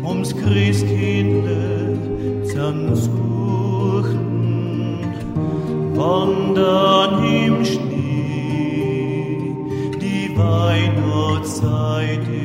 ums Christkindle zum Suchen, wandern im Schnee, die Weihnachtszeit